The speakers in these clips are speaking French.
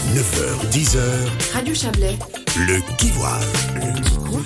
9h, 10h, Radio Chablais. le Kivoire. Le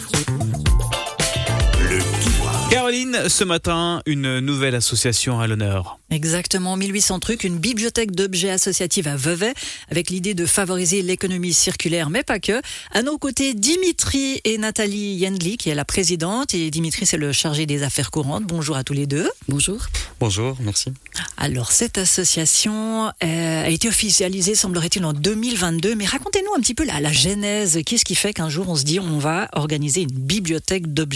Kivoire. Caroline, ce matin, une nouvelle association à l'honneur. Exactement, 1800 trucs, une bibliothèque d'objets associative à Vevey, avec l'idée de favoriser l'économie circulaire, mais pas que. À nos côtés, Dimitri et Nathalie Yendli, qui est la présidente, et Dimitri, c'est le chargé des affaires courantes. Bonjour à tous les deux. Bonjour. Bonjour, merci. Alors, cette association a été officialisée, semblerait-il, en 2022, mais racontez-nous un petit peu la genèse. Qu'est-ce qui fait qu'un jour, on se dit, on va organiser une bibliothèque d'objets ?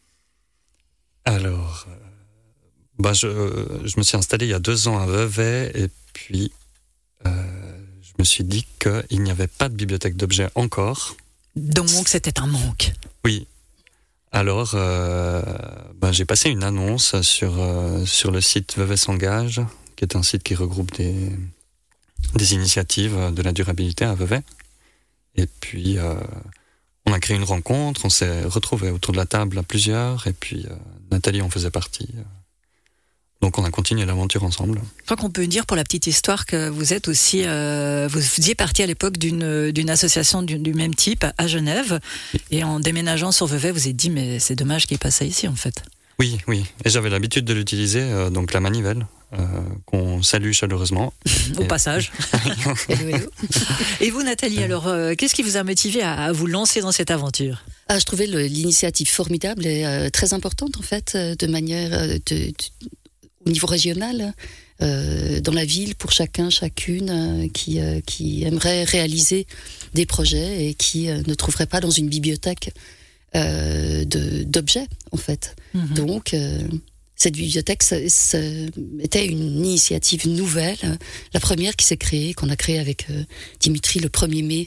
Alors, je me suis installé il y a 2 ans à Vevey et puis je me suis dit qu'il n'y avait pas de bibliothèque d'objets encore. Donc, c'était un manque. Oui. Alors, j'ai passé une annonce sur le site Vevey s'engage, qui est un site qui regroupe des initiatives de la durabilité à Vevey. Et puis, on a créé une rencontre, on s'est retrouvés autour de la table à plusieurs, et puis Nathalie en faisait partie. Donc on a continué l'aventure ensemble. Je crois qu'on peut dire pour la petite histoire que vous êtes aussi, vous faisiez partie à l'époque d'une association du même type à Genève, et en déménageant sur Vevey, vous vous êtes dit mais c'est dommage qu'il passe ça ici en fait. Oui, et j'avais l'habitude de l'utiliser, donc la manivelle, qu'on salue chaleureusement. Au passage. Hello. Et vous Nathalie, alors qu'est-ce qui vous a motivé à vous lancer dans cette aventure ? Je trouvais l'initiative formidable et très importante en fait, de manière au niveau régional, dans la ville, pour chacune qui aimerait réaliser des projets et qui ne trouverait pas dans une bibliothèque d'objets en fait. Mm-hmm. Donc cette bibliothèque était une initiative nouvelle, la première qui s'est créée, qu'on a créée avec Dimitri le 1er mai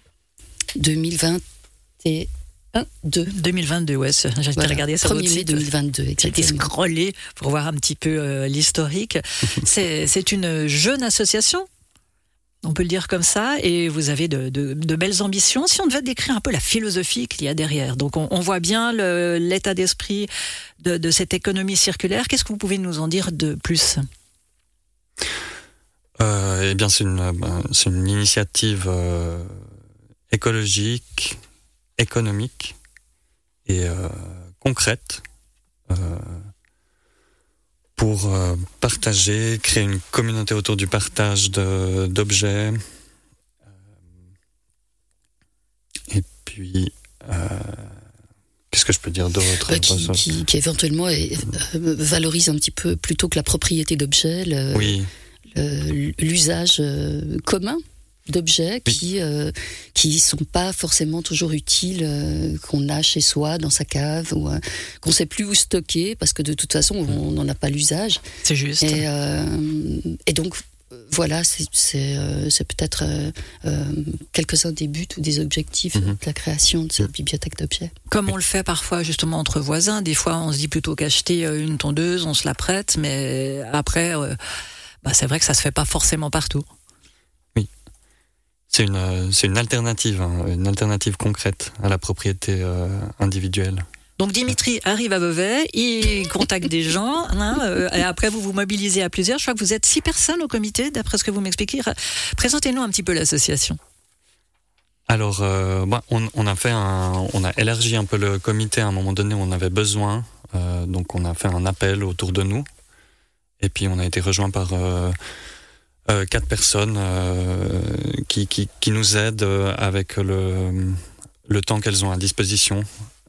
2022, ouais, j'ai regardé ça. 1er mai 2022, exactement. J'ai été scroller pour voir un petit peu l'historique. C'est une jeune association, on peut le dire comme ça, et vous avez de belles ambitions. Si on devait décrire un peu la philosophie qu'il y a derrière, donc on voit bien l'état d'esprit de cette économie circulaire. Qu'est-ce que vous pouvez nous en dire de plus ? Eh bien, c'est une initiative écologique, économique et concrète pour partager, créer une communauté autour du partage d'objets. Et puis, qu'est-ce que je peux dire d'autre ? Qui éventuellement valorise un petit peu, plutôt que la propriété d'objets, l'usage commun d'objets qui sont pas forcément toujours utiles, qu'on a chez soi, dans sa cave, ou qu'on sait plus où stocker, parce que de toute façon, on n'en a pas l'usage. C'est juste. Et donc, voilà, c'est peut-être quelques-uns des buts ou des objectifs de la création de cette bibliothèque d'objets. Comme on le fait parfois justement entre voisins, des fois on se dit plutôt qu'acheter une tondeuse, on se la prête, mais après, c'est vrai que ça se fait pas forcément partout. C'est une alternative, une alternative concrète à la propriété individuelle. Donc Dimitri arrive à Vevey, il contacte des gens, et après vous vous mobilisez à plusieurs. Je crois que vous êtes 6 personnes au comité, d'après ce que vous m'expliquez. Présentez-nous un petit peu l'association. Alors, on a élargi un peu le comité à un moment donné où on avait besoin. Donc on a fait un appel autour de nous, et puis on a été rejoint par 4 personnes qui nous aident avec le temps qu'elles ont à disposition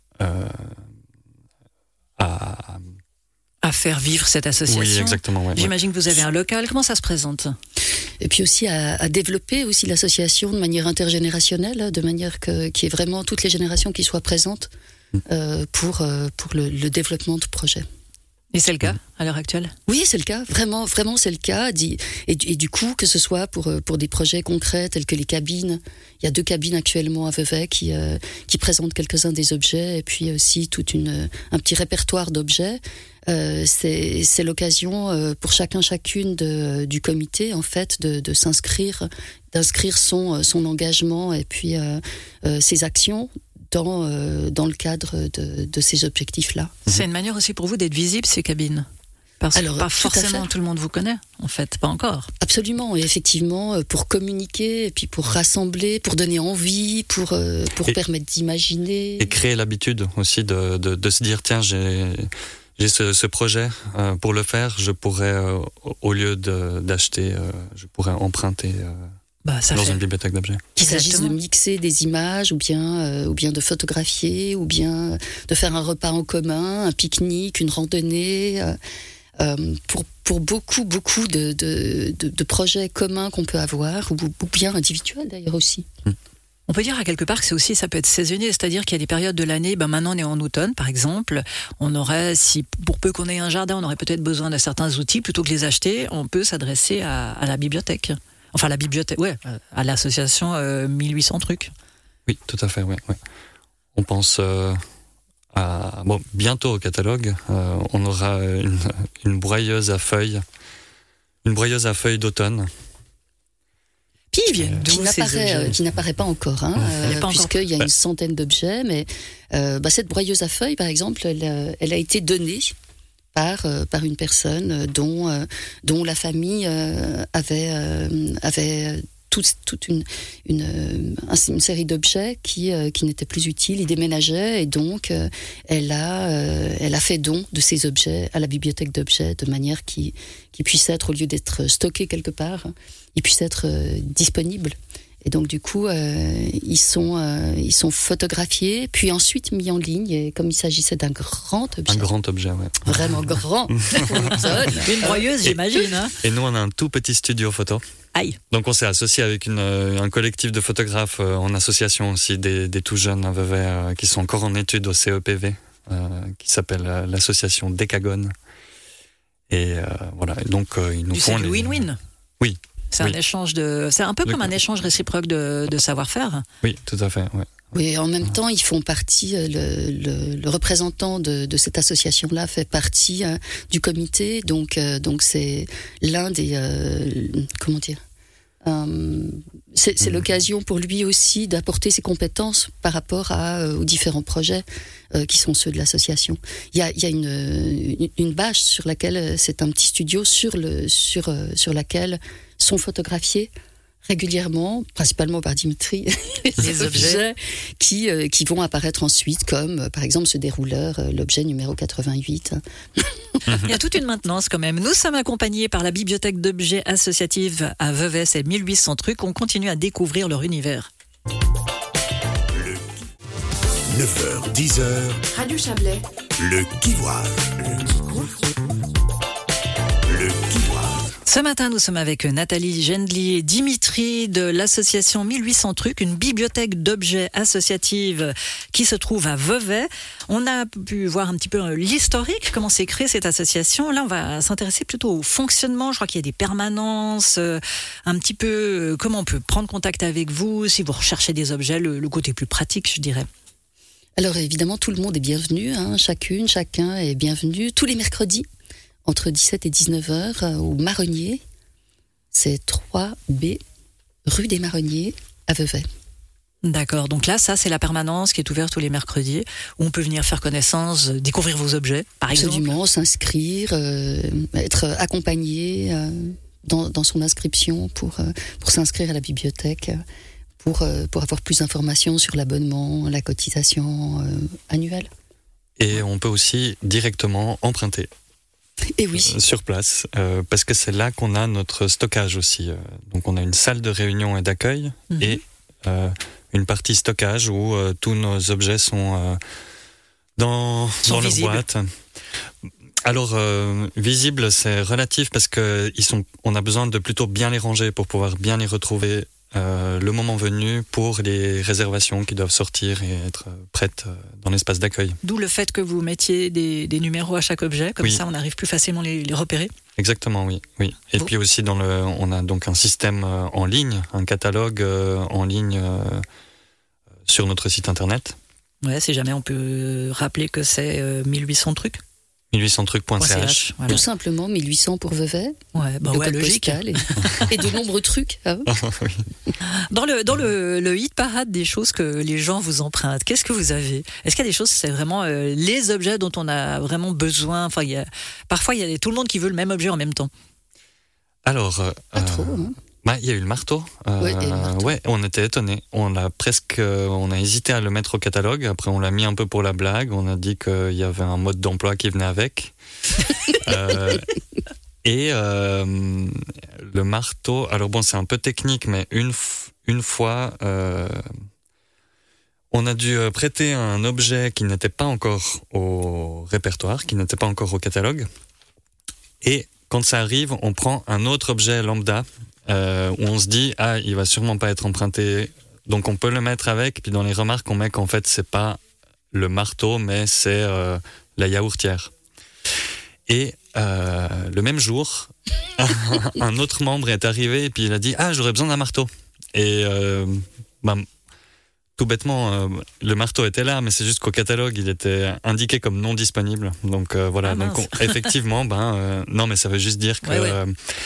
à faire vivre cette association. Oui, exactement. Ouais, J'imagine que vous avez un local. Comment ça se présente ? Et puis aussi à développer aussi l'association de manière intergénérationnelle, de manière qu'il y ait vraiment toutes les générations qui soient présentes pour le développement de projets. Et c'est le cas à l'heure actuelle ? Oui, c'est le cas. Vraiment c'est le cas. Et du coup, que ce soit pour des projets concrets tels que les cabines, il y a 2 cabines actuellement à Vevey qui présentent quelques-uns des objets, et puis aussi un petit répertoire d'objets. C'est l'occasion pour chacune du comité en fait de s'inscrire, d'inscrire son engagement et puis ses actions dans le cadre de ces objectifs-là. C'est une manière aussi pour vous d'être visible, ces cabines ? Parce que Alors, pas tout à forcément fait. tout le monde vous connaît, en fait, pas encore. Absolument, et effectivement, pour communiquer, et puis pour rassembler, pour donner envie, pour Et- permettre d'imaginer. Et créer l'habitude aussi de se dire, tiens, j'ai ce projet, pour le faire, je pourrais, au lieu d'acheter, je pourrais emprunter Ça dans fait. une bibliothèque d'objets. Qu'il s'agisse de Exactement. mixer des images, ou bien de photographier, ou bien de faire un repas en commun, un pique-nique, une randonnée. Pour beaucoup de projets communs qu'on peut avoir, ou bien individuels d'ailleurs aussi. On peut dire à quelque part que ça peut être saisonnier, c'est-à-dire qu'il y a des périodes de l'année, maintenant on est en automne par exemple, on aurait, si pour peu qu'on ait un jardin, on aurait peut-être besoin de certains outils, plutôt que les acheter, on peut s'adresser à la bibliothèque. Enfin la bibliothèque, à l'association 1800 trucs. Oui, tout à fait, ouais. On pense bientôt au catalogue, on aura une broyeuse à feuilles d'automne. Qui viennent d'où ces objets Qui n'apparaît pas encore, Il n'y a pas encore. puisqu'il y a une centaine d'objets, mais cette broyeuse à feuilles, par exemple, elle a été donnée par une personne dont la famille avait toute une série d'objets qui n'étaient plus utiles. Ils déménageaient, et donc elle a fait don de ces objets à la bibliothèque d'objets, de manière qu'ils puissent être, au lieu d'être stockés quelque part, ils puissent être disponibles. Et donc du coup, ils sont photographiés, puis ensuite mis en ligne. Et comme il s'agissait d'un grand objet, Un grand objet, ouais. vraiment grand, pour l'automne, Une broyeuse, j'imagine. Hein. Et nous, on a un tout petit studio photo. Aïe. Donc on s'est associé avec un collectif de photographes en association aussi, des tout jeunes à Vevey qui sont encore en études au CEPV, qui s'appelle l'association Décagone. Et voilà, et donc ils nous font C'est du win-win. Oui. C'est un échange c'est un peu comme un échange réciproque de savoir-faire. Oui, tout à fait, ouais. Oui, en même temps, ils font partie, le représentant de cette association-là fait partie du comité, donc c'est l'un des, comment dire, c'est l'occasion pour lui aussi d'apporter ses compétences par rapport aux différents projets qui sont ceux de l'association. Il y a une bâche sur laquelle, c'est un petit studio sur laquelle sont photographiés régulièrement, principalement par Dimitri, Les objets qui vont apparaître ensuite, comme par exemple ce dérouleur, l'objet numéro 88. Il y a toute une maintenance quand même. Nous sommes accompagnés par la bibliothèque d'objets associative à Vevey, c'est 1800 trucs. On continue à découvrir leur univers. 9h, 10h, Radio Chablais. le Kivoire. Le Kivoire. Ce matin, nous sommes avec Nathalie Gendli et Dimitri de l'association 1800 trucs, une bibliothèque d'objets associative qui se trouve à Vevey. On a pu voir un petit peu l'historique, comment s'est créée cette association. Là, on va s'intéresser plutôt au fonctionnement. Je crois qu'il y a des permanences, un petit peu comment on peut prendre contact avec vous si vous recherchez des objets, le côté plus pratique, je dirais. Alors évidemment, tout le monde est bienvenu, chacun est bienvenu tous les mercredis entre 17 et 19h au Marronnier. C'est 3B, rue des Marronniers à Vevey. D'accord, donc là, ça c'est la permanence qui est ouverte tous les mercredis, où on peut venir faire connaissance, découvrir vos objets, par exemple. Absolument, s'inscrire, être accompagné dans son inscription pour s'inscrire à la bibliothèque, pour avoir plus d'informations sur l'abonnement, la cotisation annuelle. Et on peut aussi directement emprunter. Et oui. Sur place, parce que c'est là qu'on a notre stockage aussi. Donc on a une salle de réunion et d'accueil et une partie stockage où tous nos objets sont dans leur boîte. Alors visible, c'est relatif parce que on a besoin de plutôt bien les ranger pour pouvoir bien les retrouver le moment venu pour les réservations qui doivent sortir et être prêtes dans l'espace d'accueil. D'où le fait que vous mettiez des numéros à chaque objet, comme ça on arrive plus facilement les repérer. Exactement, oui. Et puis aussi on a donc un système en ligne, un catalogue en ligne sur notre site internet. Ouais, si jamais on peut rappeler que c'est 1800 trucs. 1800trucs.ch. Voilà. Tout simplement, 1800 pour Vevey, Ouais, le code logique. postal et de nombreux trucs. Hein. Oui. Dans le hit parade des choses que les gens vous empruntent, qu'est-ce que vous avez ? Est-ce qu'il y a des choses, c'est vraiment les objets dont on a vraiment besoin ? Enfin, parfois, il y a tout le monde qui veut le même objet en même temps. Alors, Pas trop, hein. il y a eu le marteau. Ouais, il y a eu le marteau. Ouais, on était étonnés. On a hésité à le mettre au catalogue. Après, on l'a mis un peu pour la blague. On a dit qu'il y avait un mode d'emploi qui venait avec. Et le marteau. Alors bon, c'est un peu technique, mais une fois, on a dû prêter un objet qui n'était pas encore au répertoire, qui n'était pas encore au catalogue. Et quand ça arrive, on prend un autre objet lambda. Où on se dit il va sûrement pas être emprunté, donc on peut le mettre avec. Puis dans les remarques on met qu'en fait c'est pas le marteau mais c'est la yaourtière. Et le même jour un autre membre est arrivé et puis il a dit j'aurais besoin d'un marteau. Et tout bêtement le marteau était là, mais c'est juste qu'au catalogue il était indiqué comme non disponible. Donc voilà. Donc effectivement non, mais ça veut juste dire que ouais.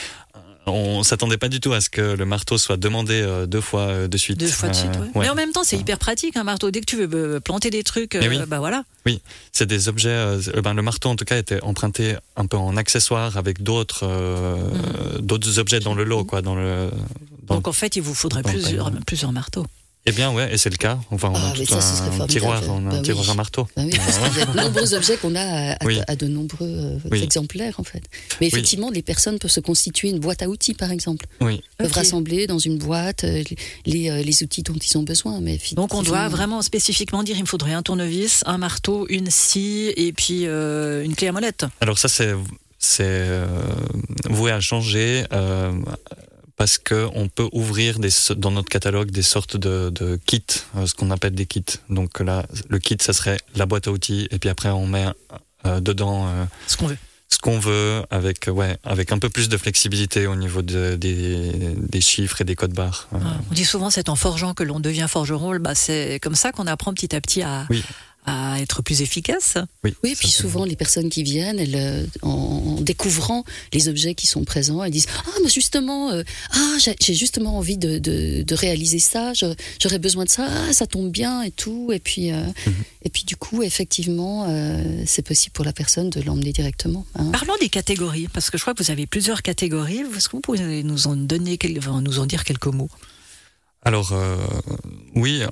On s'attendait pas du tout à ce que le marteau soit demandé 2 fois de suite. 2 fois de suite, ouais. Mais en même temps, c'est hyper pratique, un marteau. Dès que tu veux planter des trucs, oui. voilà. Oui, c'est des objets. Le marteau, en tout cas, était emprunté un peu en accessoire avec d'autres objets dans le lot, quoi. Donc en fait, il vous faudrait plusieurs marteaux. Eh bien, ouais, et c'est le cas. Enfin, on a tout un tiroir, à marteau. Oui, parce qu'il y a de nombreux objets qu'on a à de nombreux exemplaires, en fait. Mais effectivement, les personnes peuvent se constituer une boîte à outils, par exemple. Oui. Peuvent rassembler dans une boîte les outils dont ils ont besoin. Mais donc, on doit vraiment spécifiquement dire il me faudrait un tournevis, un marteau, une scie et puis une clé à molette. Alors ça, c'est voué à changer. Parce qu'on peut ouvrir dans notre catalogue des sortes de kits, ce qu'on appelle des kits. Donc là, le kit, ça serait la boîte à outils, et puis après on met dedans ce qu'on veut. Ce qu'on veut, avec un peu plus de flexibilité au niveau des chiffres et des codes barres. On dit souvent c'est en forgeant que l'on devient forgeron. C'est comme ça qu'on apprend petit à petit à être plus efficace. Oui, puis souvent les personnes qui viennent, en découvrant les objets qui sont présents, elles disent mais justement, j'ai justement envie de réaliser ça, j'aurais besoin de ça, ça tombe bien et tout, et puis du coup effectivement c'est possible pour la personne de l'emmener directement. Parlons des catégories, parce que je crois que vous avez plusieurs catégories. Est-ce que vous pouvez nous en dire quelques mots? Alors oui.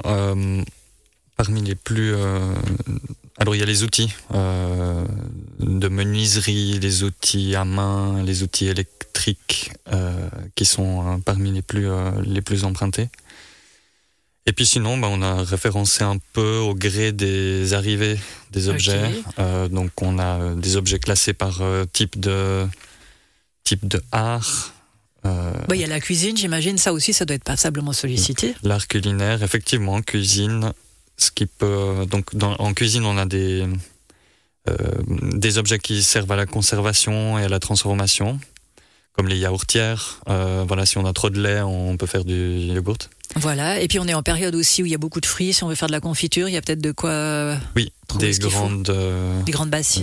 Parmi les plus... alors, il y a les outils de menuiserie, les outils à main, les outils électriques qui sont parmi les plus empruntés. Et puis sinon, on a référencé un peu au gré des arrivées des objets. Donc, on a des objets classés par type de art. Il y a la cuisine, j'imagine. Ça aussi, ça doit être passablement sollicité. L'art culinaire, effectivement, cuisine... Ce qui peut en cuisine on a des objets qui servent à la conservation et à la transformation, comme les yaourtières. Si on a trop de lait, on peut faire du yogourt. Voilà. Et puis on est en période aussi où il y a beaucoup de fruits. Si on veut faire de la confiture, il y a peut-être de quoi. Oui, des grandes bassines.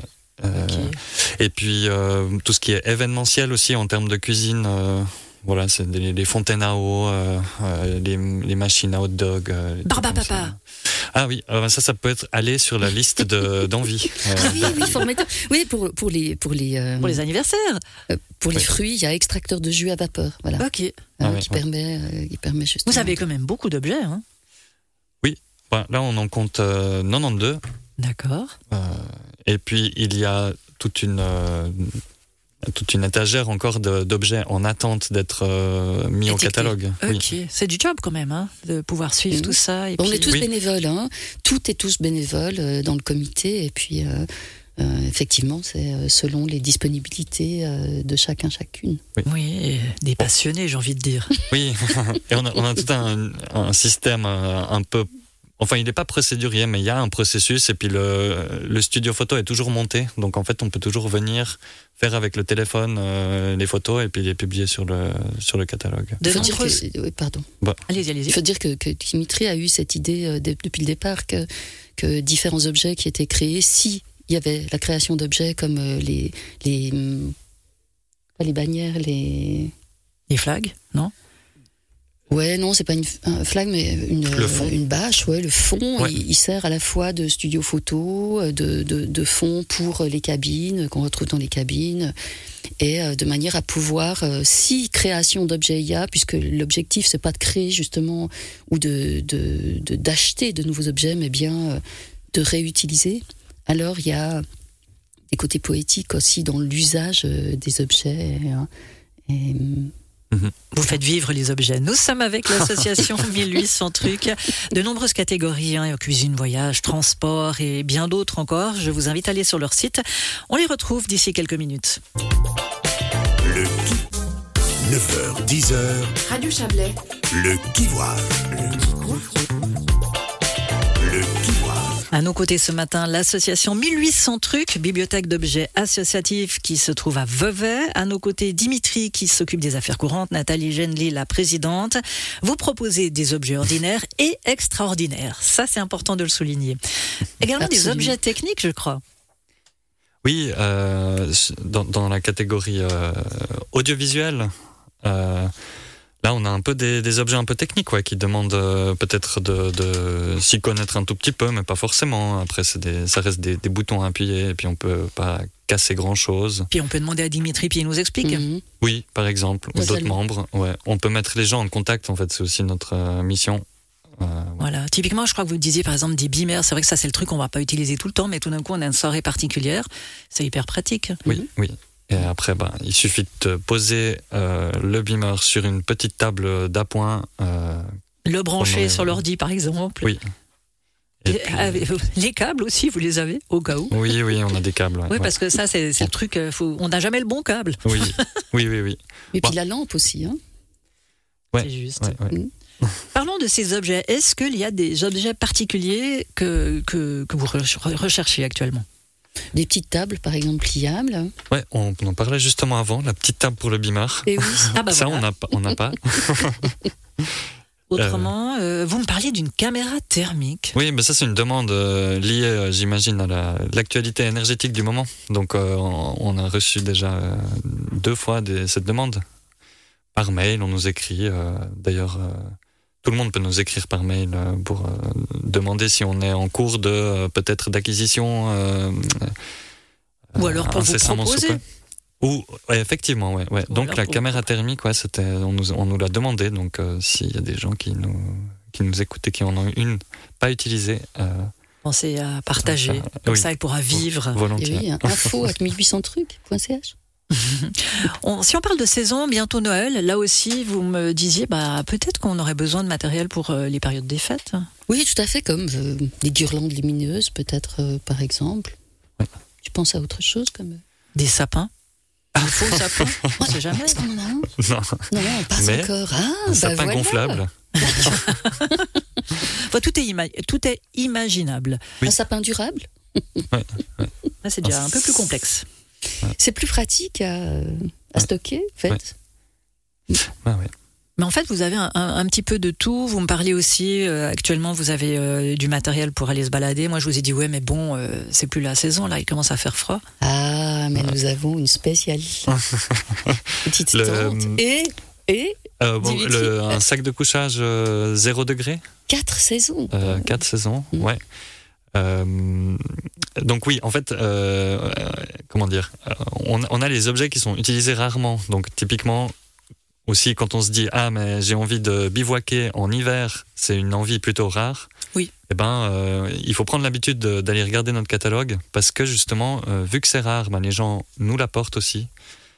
Et puis tout ce qui est événementiel aussi en termes de cuisine. C'est les fontaines à eau, les machines à hot dog. Barbapapa. Oui, ça peut aller sur la liste d'envie. Oui, formidable. Oui, pour les anniversaires. Pour les fruits, il y a extracteur de jus à vapeur. Voilà. Ok. Qui permet justement. Vous avez quand même beaucoup d'objets, hein? Oui. Là, on en compte 92. D'accord. Et puis, il y a toute une étagère encore d'objets en attente d'être mis au catalogue. Ok, c'est du job quand même, de pouvoir suivre tout ça. On est tous bénévoles, toutes et tous bénévoles dans le comité, et puis effectivement, c'est selon les disponibilités de chacune. Oui, et des passionnés, j'ai envie de dire. Oui, et on a tout un système un peu... Enfin, il n'est pas procédurier, mais il y a un processus, et puis le studio photo est toujours monté, donc en fait, on peut toujours venir faire avec le téléphone les photos et puis les publier sur le catalogue. Pardon. Allez-y. Il faut dire que Dimitri a eu cette idée depuis le départ que différents objets qui étaient créés, si il y avait la création d'objets comme les bannières, les flags, non? Ouais, non, c'est pas un flag, mais une bâche, le fond, Ouais. il sert à la fois de studio photo, de fond pour les cabines, qu'on retrouve dans les cabines, et de manière à pouvoir, si création d'objets il y a, puisque l'objectif c'est pas de créer justement, ou d'acheter de nouveaux objets, mais bien de réutiliser, alors il y a des côtés poétiques aussi dans l'usage des objets, et Vous faites vivre les objets. Nous sommes avec l'association 1800 trucs, de nombreuses catégories, cuisine, voyage, transport et bien d'autres encore. Je vous invite à aller sur leur site. On les retrouve d'ici quelques minutes. Le qui. 9h, 10h, Radio Chablais. le Kivoise. Le Kivoise. À nos côtés ce matin, l'association 1800 trucs, bibliothèque d'objets associatifs qui se trouve à Vevey. À nos côtés, Dimitri qui s'occupe des affaires courantes, Nathalie Genli, la présidente. Vous proposez des objets ordinaires et extraordinaires. Ça, c'est important de le souligner. Également des Absolument. objets techniques, je crois. Oui, dans la catégorie audiovisuelle, là on a un peu des objets un peu techniques qui demandent peut-être de s'y connaître un tout petit peu, mais pas forcément. Après, ça reste des boutons à appuyer et puis on peut pas casser grand-chose. Puis on peut demander à Dimitri, puis il nous explique. Mhm. Oui, par exemple, ou d'autres Totalement. membres. Ouais. On peut mettre les gens en contact, en fait, c'est aussi notre mission. Voilà. Typiquement, je crois que vous disiez par exemple des beamers. C'est vrai que ça, c'est le truc qu'on va pas utiliser tout le temps, mais tout d'un coup, on a une soirée particulière. C'est hyper pratique. Oui. Et après, il suffit de poser le beamer sur une petite table d'appoint. Le brancher On sur l'ordi, par exemple. Oui. Et Et puis- les câbles aussi, vous les avez au cas où. Oui, on a des câbles. Oui, parce que ça, c'est le truc. On n'a jamais le bon câble. Oui. Et puis Bon. la lampe aussi, hein. Ouais. C'est juste. Ouais. Parlons de ces objets. Est-ce qu'il y a des objets particuliers que vous recherchez actuellement? Des petites tables, par exemple, pliables. Ouais, on en parlait justement avant, la petite table pour le beamer. Et oui. Ah bah Ça, voilà. on n'a pas. Autrement, vous me parliez d'une caméra thermique. Oui, mais ça, c'est une demande liée, j'imagine, à l'actualité énergétique du moment. Donc, on a reçu déjà 2 fois cette demande. Par mail, on nous écrit. D'ailleurs, tout le monde peut nous écrire par mail pour demander si on est en cours de peut-être d'acquisition. Ou alors pour vous incessamment sous proposer. peu. Ouais, effectivement, ouais. Donc alors la pour- caméra thermique, on nous l'a demandé. Donc s'il y a des gens qui nous écoutent et qui en ont une pas utilisée, Pensez à partager. Ah, Comme oui. ça, il pourra vivre. Et volontiers. oui, info à 1800trucs.ch. Si on parle de saison, bientôt Noël, là aussi, vous me disiez, peut-être qu'on aurait besoin de matériel pour les périodes des fêtes. Oui, tout à fait, comme des guirlandes lumineuses, peut-être, par exemple. Oui. Tu penses à autre chose comme... Des sapins. Des faux sapins. On sait jamais. Est-ce qu'on en a un ? Non, Non, pas Mais encore. un sapin voilà. gonflable. Enfin, tout est imaginable. Oui. Un sapin durable. Là, c'est déjà un peu plus complexe. C'est plus pratique à stocker, en fait. Ouais. Mais en fait, vous avez un petit peu de tout. Vous me parliez aussi, actuellement, vous avez du matériel pour aller se balader. Moi, je vous ai dit, ouais, mais bon, c'est plus la saison, là, il commence à faire froid. Ah, mais nous avons une spécialité. Petite Le- tente. Et Dimitri. Un sac de couchage 0 degré, 4 saisons. 4 saisons, Mm. ouais. Donc oui, en fait, comment dire, on a les objets qui sont utilisés rarement. Donc typiquement, aussi quand on se dit mais j'ai envie de bivouaquer en hiver, c'est une envie plutôt rare. Oui. Eh ben, il faut prendre l'habitude d'aller regarder notre catalogue parce que justement, vu que c'est rare, les gens nous l'apportent aussi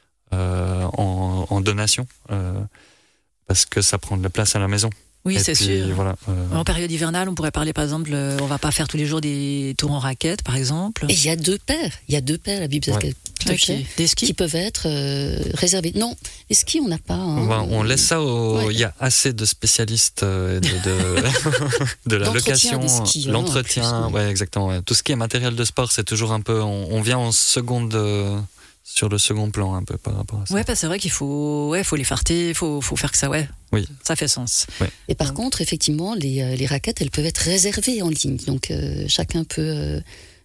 en donation parce que ça prend de la place à la maison. Oui, Et c'est puis, sûr. Voilà, En période hivernale, on pourrait parler, par exemple, on va pas faire tous les jours des tours en raquettes, par exemple. Et il y a 2 paires. Il y a 2 paires à bibliothèque d'objets Des qui skis. peuvent être réservés. Non, les skis, on n'a pas. Hein. on laisse ça au. Il Ouais. y a assez de spécialistes de la L'entretien location, des skis, hein, l'entretien, en plus, ouais, exactement. Ouais. Tout ce qui est matériel de sport, c'est toujours un peu. On vient en seconde, sur le second plan un peu par rapport à ça. Ouais, c'est vrai qu'il faut les farter, faut faire que ça, ouais. Oui. Ça fait sens. Et par contre, effectivement, les raquettes, elles peuvent être réservées en ligne. Donc, chacun peut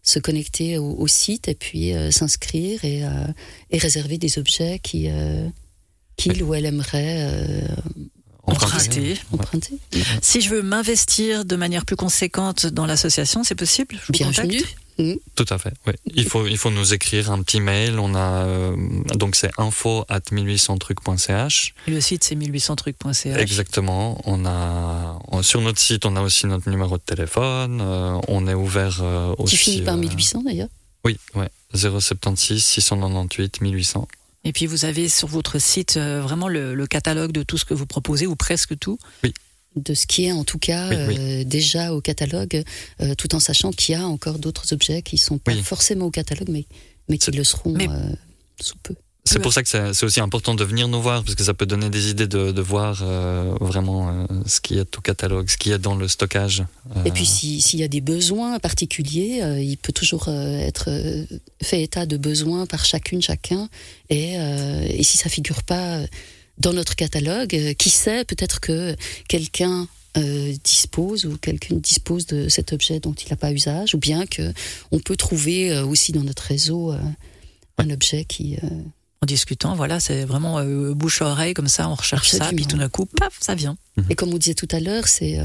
se connecter au site et puis s'inscrire et réserver des objets qu'il ou elle aimerait emprunter. Si je veux m'investir de manière plus conséquente dans l'association, c'est possible? Je vous Bienvenue. Tout à fait, oui. Il faut nous écrire un petit mail. On a donc c'est info@1800trucs.ch. Et le site c'est 1800trucs.ch. Exactement. Sur notre site, on a aussi notre numéro de téléphone. On est ouvert aussi. Qui finit par 1800 d'ailleurs. Oui, ouais. 076 698 1800. Et puis vous avez sur votre site vraiment le catalogue de tout ce que vous proposez, ou presque tout. Oui. De ce qui est en tout cas déjà au catalogue, tout en sachant qu'il y a encore d'autres objets qui ne sont pas forcément au catalogue, mais qui le seront sous peu. C'est pour ça que c'est aussi important de venir nous voir, parce que ça peut donner des idées de voir vraiment ce qu'il y a au catalogue, ce qu'il y a dans le stockage. Et puis s'il y a des besoins particuliers, il peut toujours être fait état de besoins par chacun. Et si ça ne figure pas dans notre catalogue, qui sait, peut-être que quelqu'un dispose de cet objet dont il n'a pas usage, ou bien qu'on peut trouver aussi dans notre réseau un objet qui... En discutant, voilà, c'est vraiment bouche à oreille, comme ça, on recherche ça, puis tout d'un coup, paf, ça vient. Et comme on disait tout à l'heure, c'est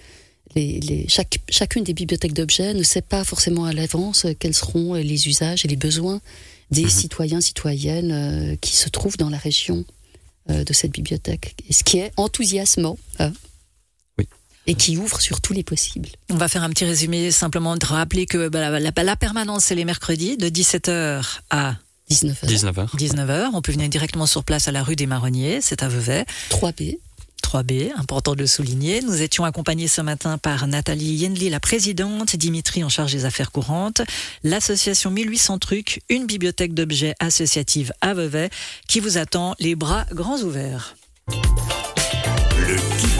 chacune des bibliothèques d'objets ne sait pas forcément à l'avance quels seront les usages et les besoins des citoyennes qui se trouvent dans la région de cette bibliothèque. Et ce qui est enthousiasmant. Et qui ouvre sur tous les possibles. On va faire un petit résumé, simplement de rappeler que la permanence, c'est les mercredis, de 17h à 19h. On peut venir directement sur place à la rue des Marronniers, c'est à Vevey. 3B, important de le souligner. Nous étions accompagnés ce matin par Nathalie Yenli, la présidente, Dimitri en charge des affaires courantes, l'association 1800 Trucs, une bibliothèque d'objets associative à Vevey, qui vous attend les bras grands ouverts.